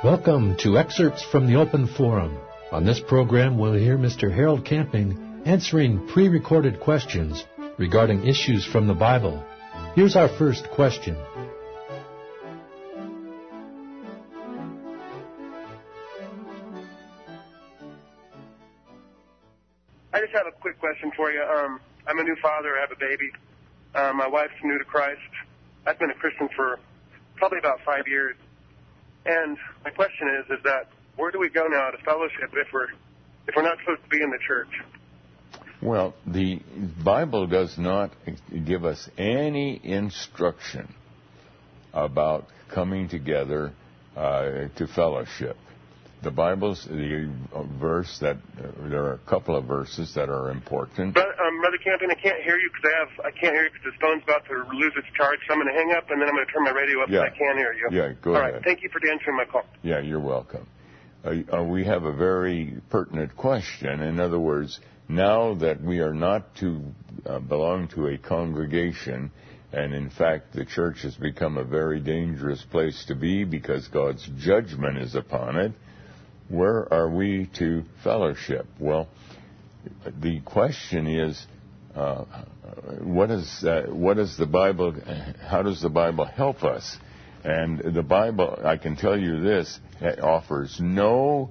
Welcome to Excerpts from the Open Forum. On this program, we'll hear Mr. Harold Camping answering pre-recorded questions regarding issues from the Bible. Here's our first question. I just have a quick question for you. I'm a new father. I have a baby. My wife's new to Christ. I've been a Christian for probably about 5 years. And my question is that where do we go now to fellowship if we're not supposed to be in the church? Well, the Bible does not give us any instruction about coming together to fellowship. The Bible's the verse that there are a couple of verses that are important. Brother Camping, I can't hear you because I can't hear you because this phone's about to lose its charge. So I'm going to hang up and then I'm going to turn my radio up so I can hear you. Yeah, go ahead. All right, thank you for answering my call. Yeah, you're welcome. We have a very pertinent question. In other words, now that we are not to belong to a congregation, and in fact the church has become a very dangerous place to be because God's judgment is upon it, where are we to fellowship? Well, the question is, what does the Bible? How does the Bible help us? And the Bible, I can tell you this, offers no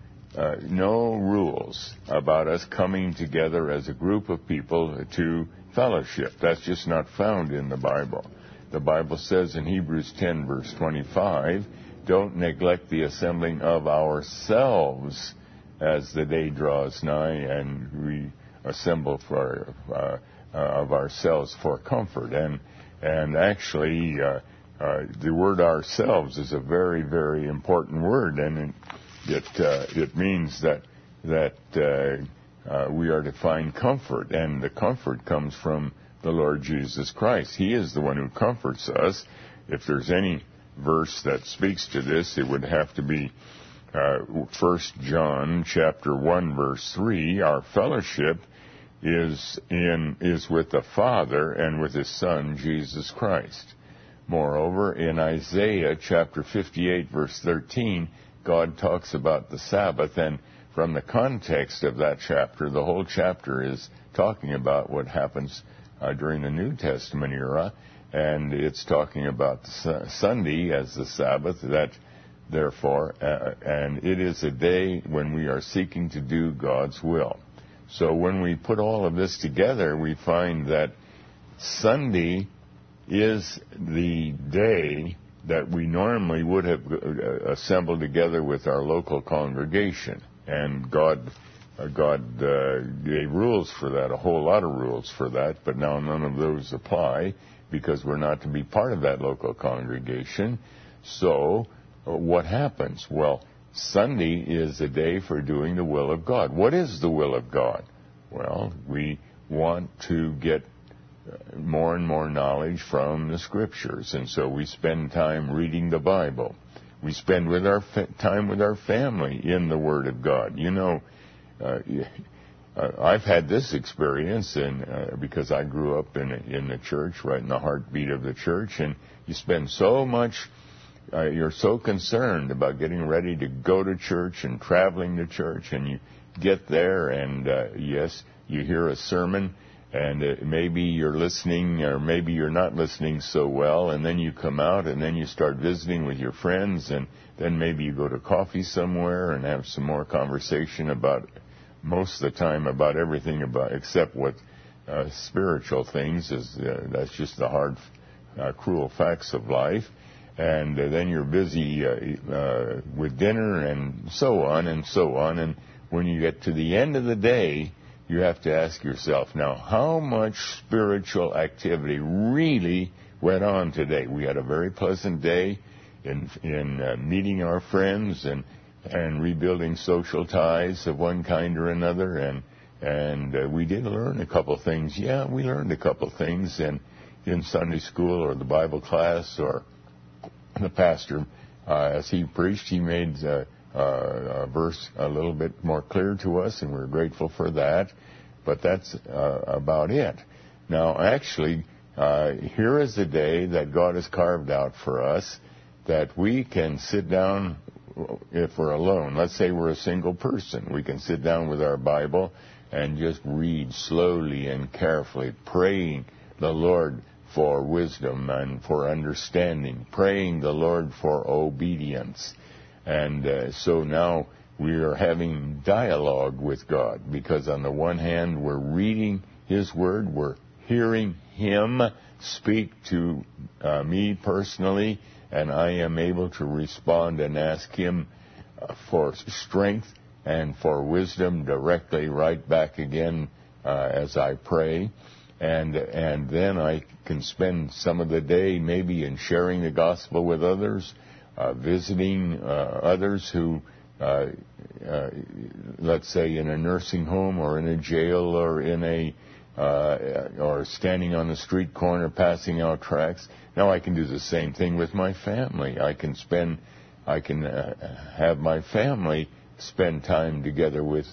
rules about us coming together as a group of people to fellowship. That's just not found in the Bible. The Bible says in Hebrews 10, verse 25, don't neglect the assembling of ourselves as the day draws nigh, and we assemble of ourselves for comfort. And actually, the word ourselves is a very, very important word, and it means that we are to find comfort, and the comfort comes from the Lord Jesus Christ. He is the one who comforts us. If there's any verse that speaks to this, it would have to be 1 John chapter 1 verse 3. Our fellowship is with the Father and with His Son Jesus Christ. Moreover, in Isaiah chapter 58 verse 13, God talks about the Sabbath, and from the context of that chapter, the whole chapter is talking about what happens during the New Testament era. And it's talking about Sunday as the Sabbath, that therefore, and it is a day when we are seeking to do God's will. So when we put all of this together, we find that Sunday is the day that we normally would have assembled together with our local congregation. And God gave rules for that, a whole lot of rules for that, but now none of those apply, because we're not to be part of that local congregation. So what happens? Well, Sunday is a day for doing the will of God. What is the will of God? Well, we want to get more and more knowledge from the Scriptures, and so we spend time reading the Bible. We spend time with our family in the Word of God. You know, I've had this experience, because I grew up in the church, right in the heartbeat of the church, and you spend so much, you're so concerned about getting ready to go to church and traveling to church, and you get there, and yes, you hear a sermon, and maybe you're listening, or maybe you're not listening so well, and then you come out, and then you start visiting with your friends, and then maybe you go to coffee somewhere and have some more conversation about, most of the time, about everything except what spiritual things is. That's just the hard, cruel facts of life. And then you're busy with dinner and so on and so on. And when you get to the end of the day, you have to ask yourself, now, how much spiritual activity really went on today? We had a very pleasant day in meeting our friends and rebuilding social ties of one kind or another, and we did learn a couple things. Yeah, we learned a couple things in Sunday school or the Bible class, or the pastor, as he preached, he made a verse a little bit more clear to us, and we're grateful for that. But that's about it. Now, actually, here is a day that God has carved out for us, that we can sit down if we're alone. Let's say we're a single person. We can sit down with our Bible and just read slowly and carefully, praying the Lord for wisdom and for understanding, praying the Lord for obedience. And so now we are having dialogue with God, because on the one hand we're reading His Word, we're hearing Him speak to me personally, and I am able to respond and ask Him for strength and for wisdom directly right back again as I pray. And then I can spend some of the day maybe in sharing the gospel with others, visiting others who, let's say, in a nursing home or in a jail or in a or standing on the street corner passing out tracts. Now I can do the same thing with my family. I can have my family spend time together with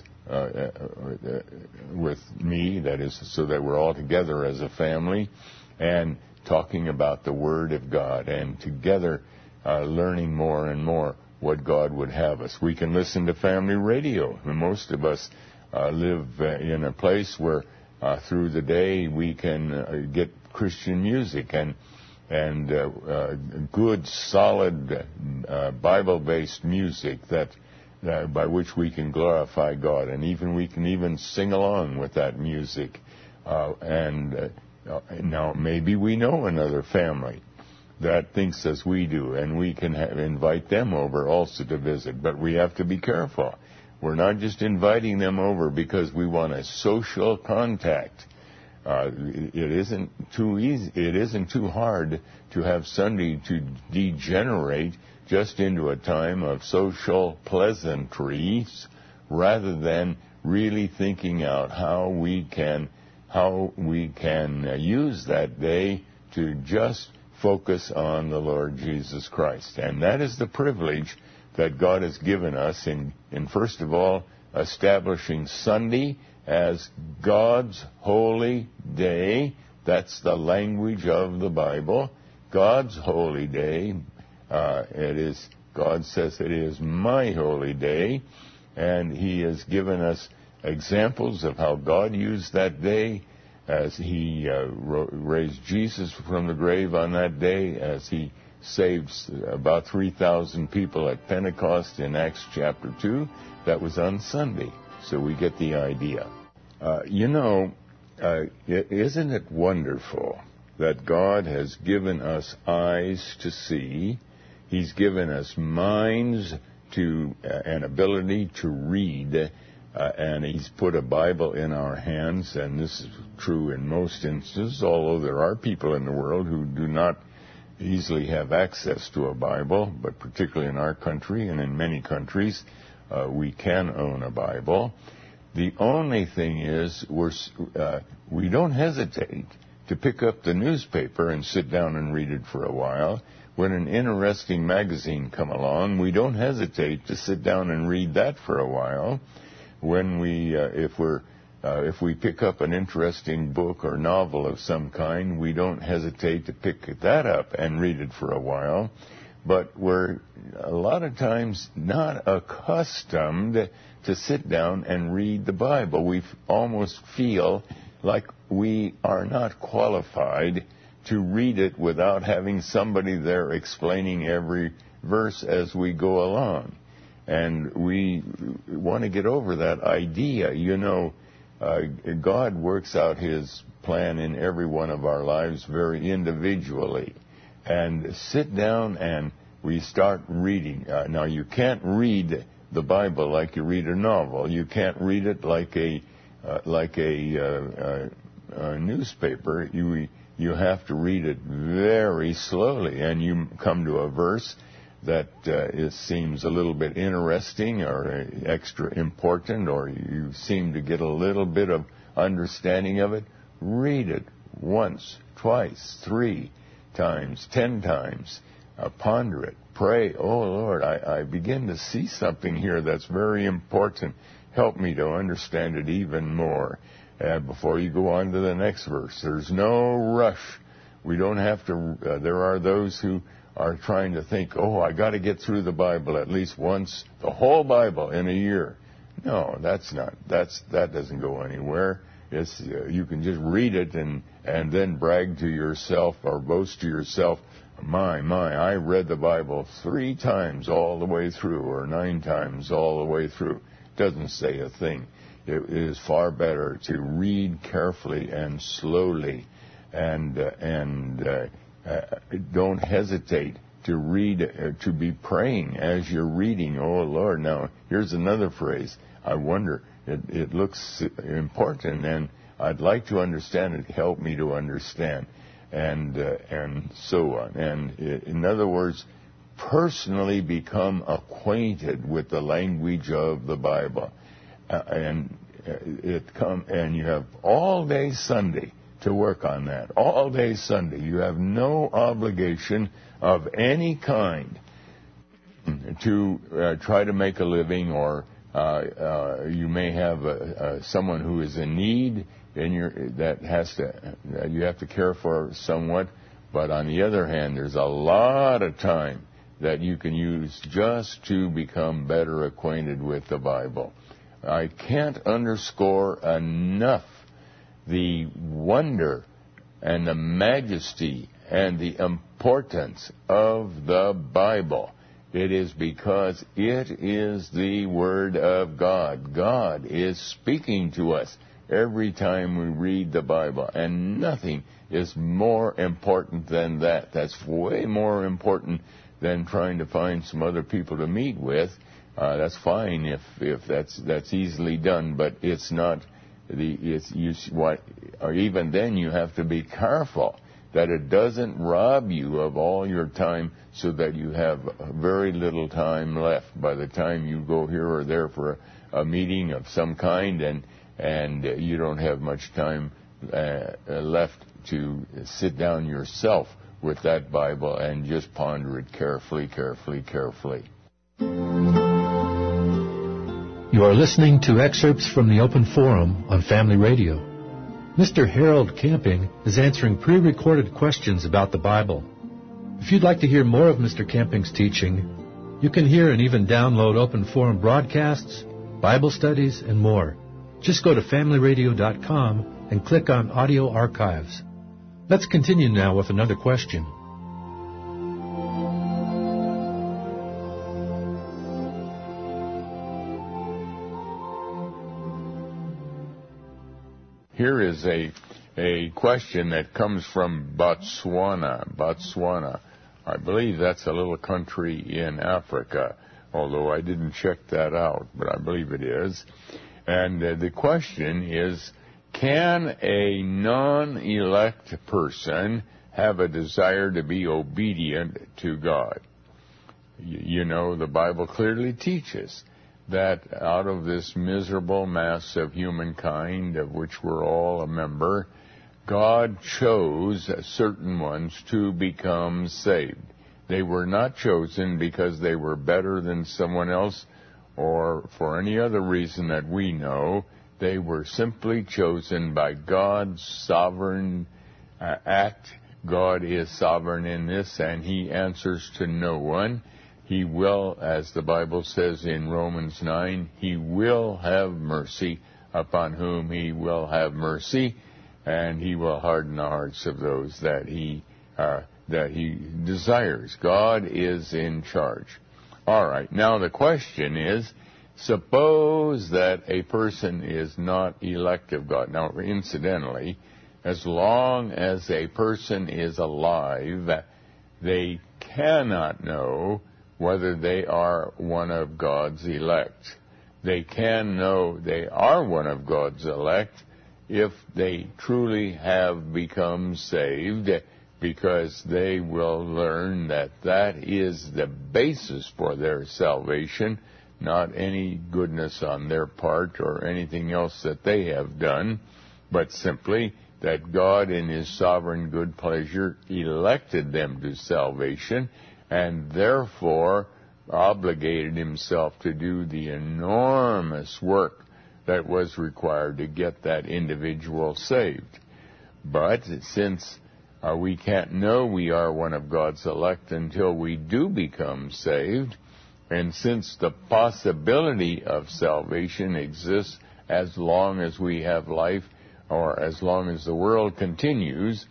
me, that is, so that we're all together as a family and talking about the Word of God, and together learning more and more what God would have us. We can listen to family radio. Most of us live in a place where through the day we can get Christian music and good, solid Bible-based music that by which we can glorify God, and we can even sing along with that music. Now maybe we know another family that thinks as we do, and we can invite them over also to visit. But we have to be careful. We're not just inviting them over because we want a social contact. It isn't too easy. It isn't too hard to have Sunday to degenerate just into a time of social pleasantries, rather than really thinking out how we can use that day to just focus on the Lord Jesus Christ. And that is the privilege that God has given us in first of all, establishing Sunday as God's holy day. That's the language of the Bible. God's holy day. God says it is my holy day, and He has given us examples of how God used that day, as He raised Jesus from the grave on that day, as He saved about 3,000 people at Pentecost in Acts chapter 2. That was on Sunday, so we get the idea. Isn't it wonderful that God has given us eyes to see? He's given us minds to an ability to read, and He's put a Bible in our hands, and this is true in most instances, although there are people in the world who do not easily have access to a Bible, but particularly in our country and in many countries, we can own a Bible. The only thing is we don't hesitate to pick up the newspaper and sit down and read it for a while. When an interesting magazine come along, we don't hesitate to sit down and read that for a while. When if we pick up an interesting book or novel of some kind, we don't hesitate to pick that up and read it for a while. But we're a lot of times not accustomed to sit down and read the Bible. We almost feel like we are not qualified to read it without having somebody there explaining every verse as we go along. And we want to get over that idea. God works out His plan in every one of our lives very individually. And sit down and we start reading. Now, you can't read the Bible like you read a novel. You can't read it like a newspaper. You have to read it very slowly, and you come to a verse that it seems a little bit interesting or extra important, or you seem to get a little bit of understanding of it. Read it once, twice, 3 times, 10 times. Ponder it. Pray, oh Lord, I begin to see something here that's very important. Help me to understand it even more. Before you go on to the next verse, there's no rush We don't have to, there are those who are trying to think, oh, I got to get through the Bible at least once, the whole Bible in a year. No, that doesn't go anywhere. It's, you can just read it and then brag to yourself or boast to yourself, my, I read the Bible 3 times all the way through, or 9 times all the way through. Doesn't say a thing. It is far better to read carefully and slowly, and don't hesitate to read, to be praying as you're reading. Oh Lord, now here's another phrase. I wonder, it looks important, and I'd like to understand it. Help me to understand, and so on. And in other words, personally become acquainted with the language of the Bible, and you have all day Sunday to work on that. All day Sunday, you have no obligation of any kind to try to make a living, or you may have someone who is in need, and you have to care for somewhat. But on the other hand, there's a lot of time that you can use just to become better acquainted with the Bible. I can't underscore enough the wonder and the majesty and the importance of the Bible. It is because it is the Word of God. God is speaking to us every time we read the Bible, and nothing is more important than that. That's way more important than trying to find some other people to meet with. That's fine if that's easily done, but it's not. Even then, you have to be careful that it doesn't rob you of all your time, so that you have very little time left by the time you go here or there for a meeting of some kind, and you don't have much time left to sit down yourself with that Bible and just ponder it carefully. You are listening to excerpts from the Open Forum on Family Radio. Mr. Harold Camping is answering pre-recorded questions about the Bible. If you'd like to hear more of Mr. Camping's teaching, you can hear and even download Open Forum broadcasts, Bible studies, and more. Just go to FamilyRadio.com and click on Audio Archives. Let's continue now with another question. Here is a question that comes from Botswana. I believe that's a little country in Africa, although I didn't check that out, but I believe it is. And the question is, can a non-elect person have a desire to be obedient to God? You know, the Bible clearly teaches that out of this miserable mass of humankind, of which we're all a member, God chose certain ones to become saved. They were not chosen because they were better than someone else or for any other reason that we know. They were simply chosen by God's sovereign act. God is sovereign in this, and He answers to no one. He will, as the Bible says in Romans 9, He will have mercy upon whom He will have mercy, and He will harden the hearts of those that He desires. God is in charge. All right, now the question is, suppose that a person is not elect of God. Now, incidentally, as long as a person is alive, they cannot know whether they are one of God's elect. They can know they are one of God's elect if they truly have become saved, because they will learn that that is the basis for their salvation, not any goodness on their part or anything else that they have done, but simply that God in His sovereign good pleasure elected them to salvation, and therefore obligated Himself to do the enormous work that was required to get that individual saved. But since We can't know we are one of God's elect until we do become saved. And since the possibility of salvation exists as long as we have life, or as long as the world continues,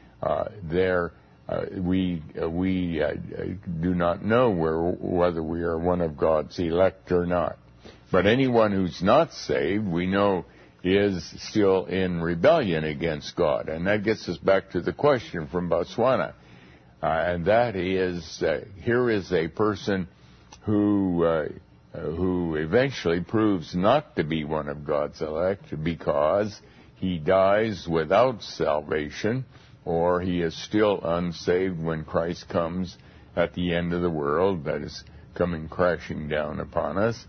we do not know whether we are one of God's elect or not. But anyone who's not saved, we know, is still in rebellion against God. And that gets us back to the question from Botswana. And that is, here is a person who eventually proves not to be one of God's elect because he dies without salvation, or he is still unsaved when Christ comes at the end of the world, that is coming crashing down upon us.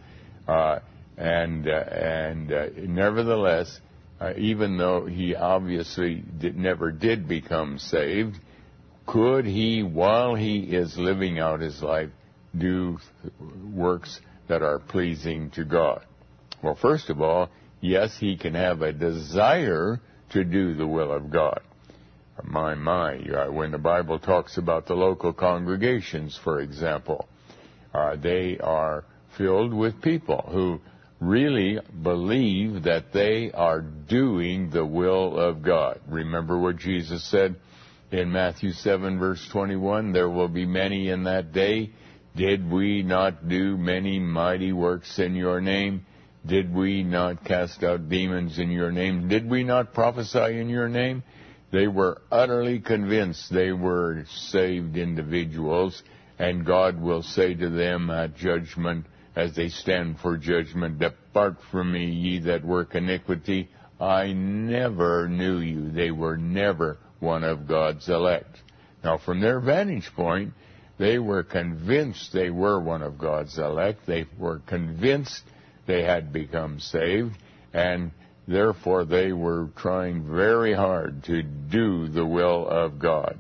Nevertheless, even though he obviously never did become saved, could he, while he is living out his life, do works that are pleasing to God? Well, first of all, yes, he can have a desire to do the will of God. When the Bible talks about the local congregations, for example, they are filled with people who really believe that they are doing the will of God. Remember what Jesus said in Matthew 7, verse 21, there will be many in that day. Did we not do many mighty works in your name? Did we not cast out demons in your name? Did we not prophesy in your name? They were utterly convinced they were saved individuals, and God will say to them at judgment, as they stand for judgment, depart from me, ye that work iniquity. I never knew you. They were never one of God's elect. Now, from their vantage point, they were convinced they were one of God's elect. They were convinced they had become saved, and therefore they were trying very hard to do the will of God.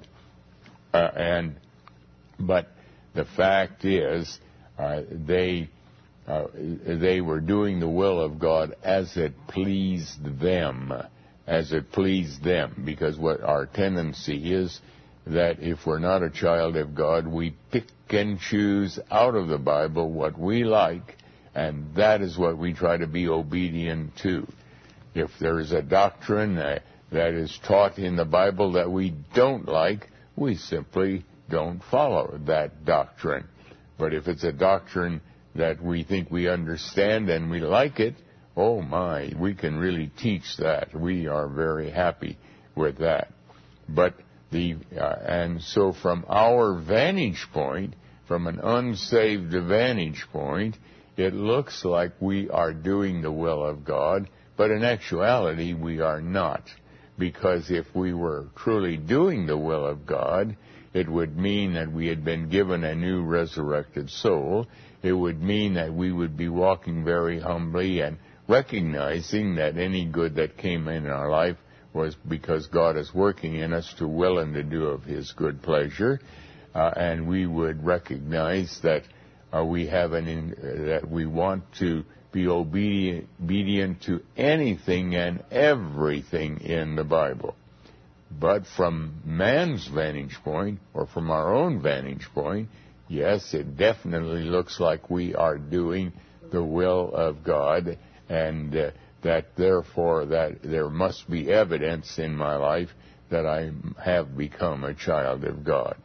But the fact is, they were doing the will of God as it pleased them, because what our tendency is that if we're not a child of God, we pick and choose out of the Bible what we like, and that is what we try to be obedient to. If there is a doctrine that is taught in the Bible that we don't like, we simply don't follow that doctrine. But if it's a doctrine that we think we understand and we like it, oh my, we can really teach that. We are very happy with that. But and so from our vantage point, from an unsaved vantage point, it looks like we are doing the will of God, but in actuality we are not. Because if we were truly doing the will of God, it would mean that we had been given a new resurrected soul. It would mean that we would be walking very humbly and recognizing that any good that came in our life was because God is working in us to will and to do of His good pleasure, and we would recognize that that we want to be obedient to anything and everything in the Bible. But from man's vantage point, or from our own vantage point, yes, it definitely looks like we are doing the will of God, and that therefore that there must be evidence in my life that I have become a child of God.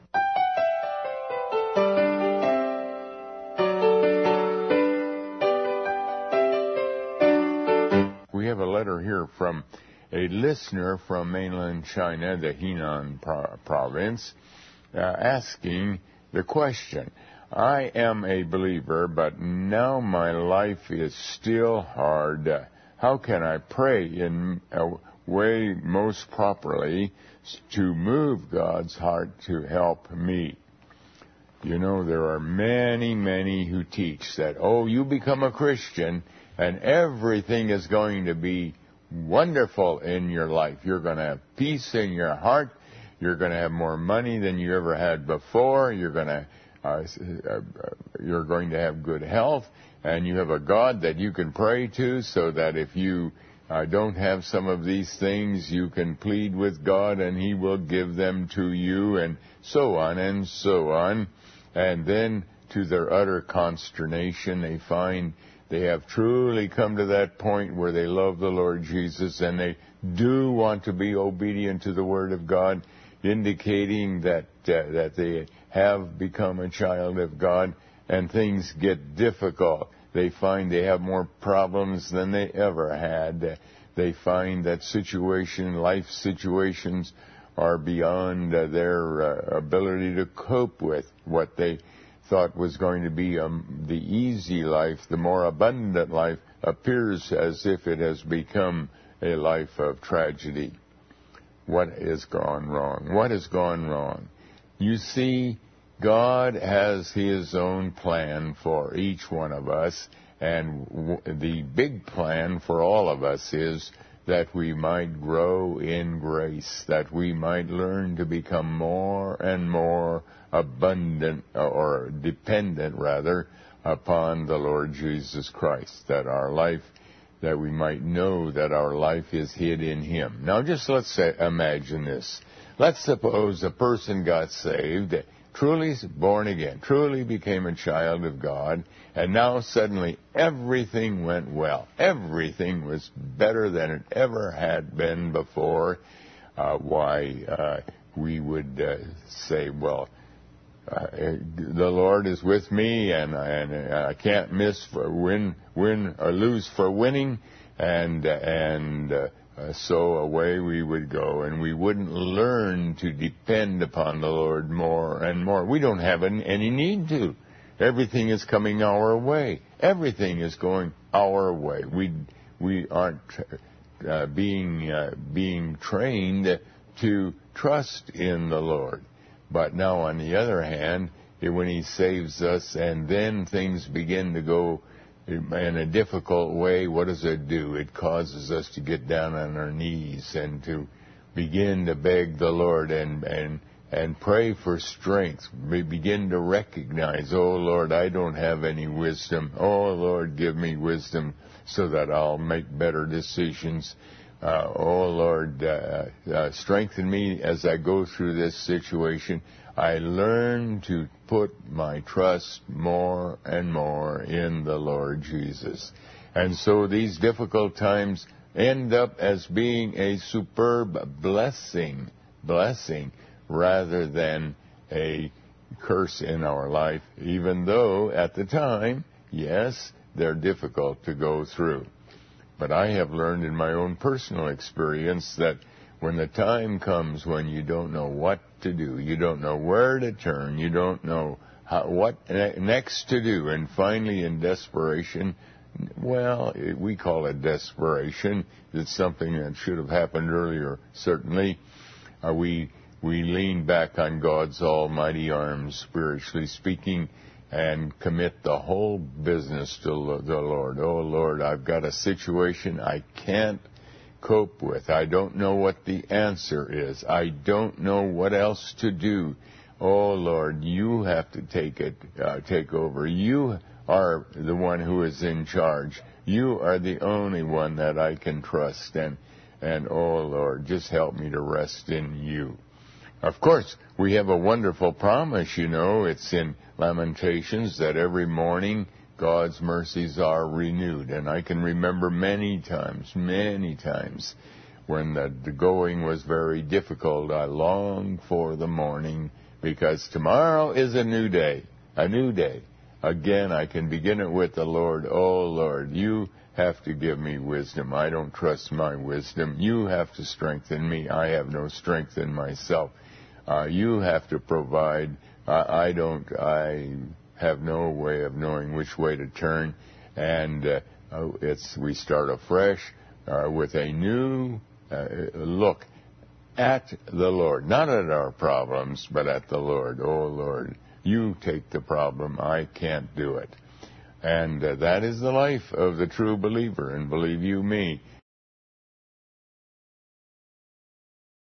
We have a letter here from a listener from mainland China, the Henan province, asking the question, I am a believer, but now my life is still hard. How can I pray in a way most properly to move God's heart to help me? You know, there are many, many who teach that, you become a Christian and everything is going to be wonderful in your life. You're going to have peace in your heart. You're going to have more money than you ever had before. You're going to have good health, and you have a God that you can pray to, so that if you don't have some of these things, you can plead with God and He will give them to you, and so on and so on. And then, to their utter consternation, they find they have truly come to that point where they love the Lord Jesus and they do want to be obedient to the Word of God, indicating that they have become a child of God, and things get difficult. They find they have more problems than they ever had. They find that life situations are beyond their ability to cope with. What they thought was going to be the easy life, the more abundant life, appears as if it has become a life of tragedy. What has gone wrong? What has gone wrong? You see, God has His own plan for each one of us, and the big plan for all of us is that we might grow in grace, that we might learn to become more and more abundant, or dependent rather, upon the Lord Jesus Christ, that we might know that our life is hid in Him. Now just imagine this. Let's suppose a person got saved, truly born again, truly became a child of God, and now suddenly everything went well. Everything was better than it ever had been before. We would say, well, the Lord is with me, and I can't miss win or lose for winning, and so away we would go, and we wouldn't learn to depend upon the Lord more and more. We don't have any need to. Everything is coming our way. Everything is going our way. We aren't being trained to trust in the Lord. But now, on the other hand, when He saves us and then things begin to go in a difficult way, what does it do? It causes us to get down on our knees and to begin to beg the Lord and pray for strength. We begin to recognize, oh Lord, I don't have any wisdom. Oh Lord, give me wisdom so that I'll make better decisions. Oh Lord, strengthen me as I go through this situation. I learn to put my trust more and more in the Lord Jesus. And so these difficult times end up as being a superb blessing rather than a curse in our life, even though at the time, yes, they're difficult to go through. But I have learned in my own personal experience that when the time comes when you don't know what to do, you don't know where to turn, you don't know what next to do, and finally in desperation, well, we call it desperation. It's something that should have happened earlier, certainly. We lean back on God's almighty arms, spiritually speaking, and commit the whole business to the Lord. Oh, Lord, I've got a situation I can't cope with. I don't know what the answer is. I don't know what else to do. Oh, Lord, you have to take over. You are the one who is in charge. You are the only one that I can trust. And oh, Lord, just help me to rest in you. Of course, we have a wonderful promise, It's in Lamentations that every morning God's mercies are renewed. And I can remember many times, when the going was very difficult, I longed for the morning because tomorrow is a new day. Again, I can begin it with the Lord. Oh, Lord, you have to give me wisdom. I don't trust my wisdom. You have to strengthen me. I have no strength in myself. You have to provide. I have no way of knowing which way to turn. And we start afresh with a new look at the Lord. Not at our problems, but at the Lord. Oh, Lord, you take the problem. I can't do it. And that is the life of the true believer. And believe you me,